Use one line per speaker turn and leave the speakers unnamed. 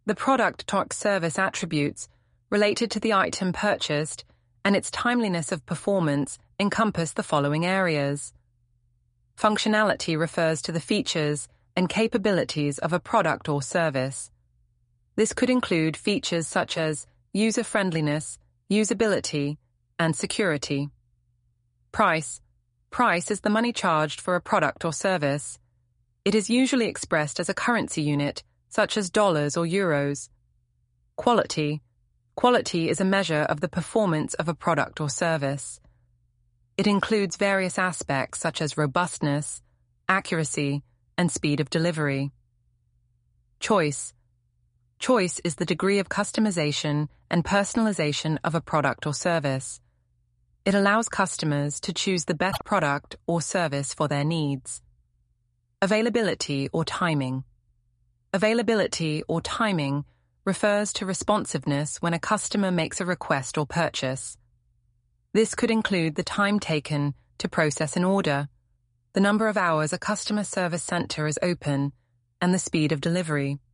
The product/service attributes related to the item purchased and its timeliness of performance encompass the following areas. Functionality refers to the features and capabilities of a product or service. This could include features such as user-friendliness, usability, and security. Price. Price is the money charged for a product or service. It is usually expressed as a currency unit, such as dollars or euros. Quality. Quality is a measure of the performance of a product or service. It includes various aspects such as robustness, accuracy, and speed of delivery. Choice. Choice is the degree of customization and personalization of a product or service. It allows customers to choose the best product or service for their needs. Availability or timing. Availability or timing refers to responsiveness when a customer makes a request or purchase. This could include the time taken to process an order, the number of hours a customer service center is open, and the speed of delivery.